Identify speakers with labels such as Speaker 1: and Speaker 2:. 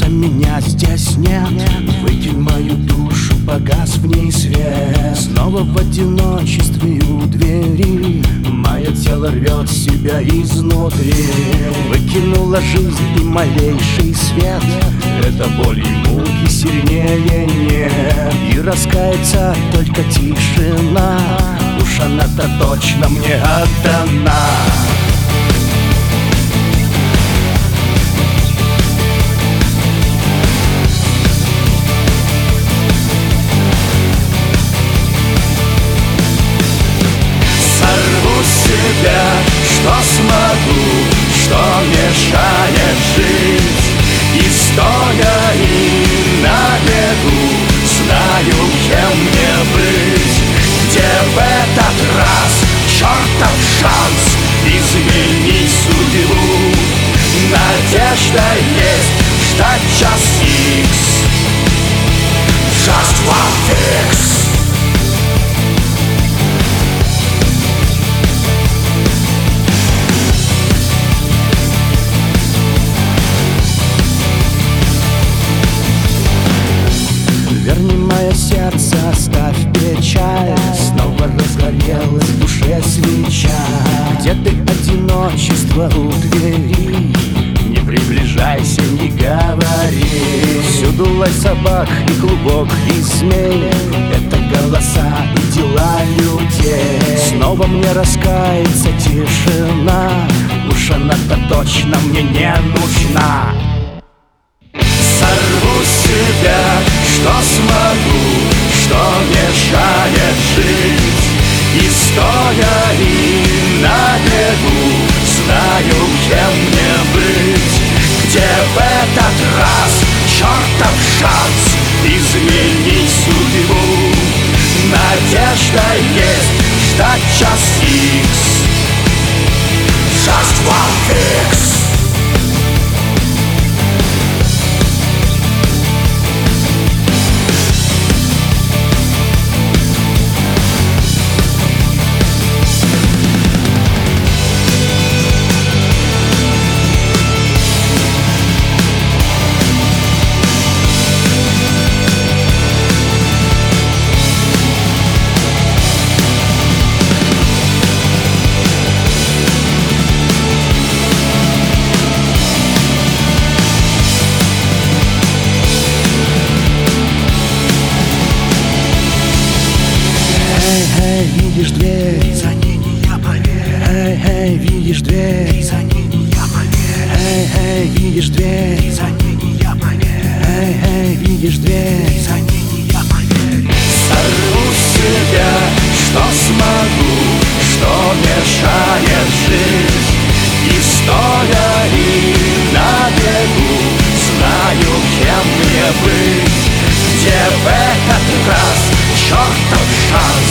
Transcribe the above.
Speaker 1: Кажется, меня здесь нет. Выкинь мою душу, погас в ней свет. Снова в одиночестве у двери мое тело рвет себя изнутри. Выкинула жизнь и малейший свет. Это боль и муки сильнее нет. И раскается только тишина. Уж она-то точно мне отдана. Что смогу, что мешает жить. И стоя и на бегу знаю, кем мне быть. Где в этот раз чертов шанс изменить судьбу? Надежда есть, ждать час икс. Just one fix. Верни мое сердце, оставь печаль. Снова разгорелась в душе свеча. Где ты, одиночество у двери? Не приближайся, не говори. Всюду лай собак и клубок и змей. Это голоса и дела людей. Снова мне раскается тишина. Уж она-то точно мне не нужна. Сорву себя, что смогу, что мешает жить. И стоя и на бегу знаю, кем мне быть. Где в этот раз чертов шанс изменить судьбу? Надежда есть, ждать час икс. Just one fix. Видишь дверь,
Speaker 2: за ней не я, поверь.
Speaker 1: Эй, видишь дверь,
Speaker 2: За ней не я, поверь.
Speaker 1: Эй, видишь дверь,
Speaker 2: За ней не я, поверь.
Speaker 1: Эй, видишь дверь,
Speaker 2: За ней не я, поверь.
Speaker 1: сорву себя, что смогу, что мешает жить. И стоя и на бегу знаю, кем мне быть. Где в этот раз чертов шанс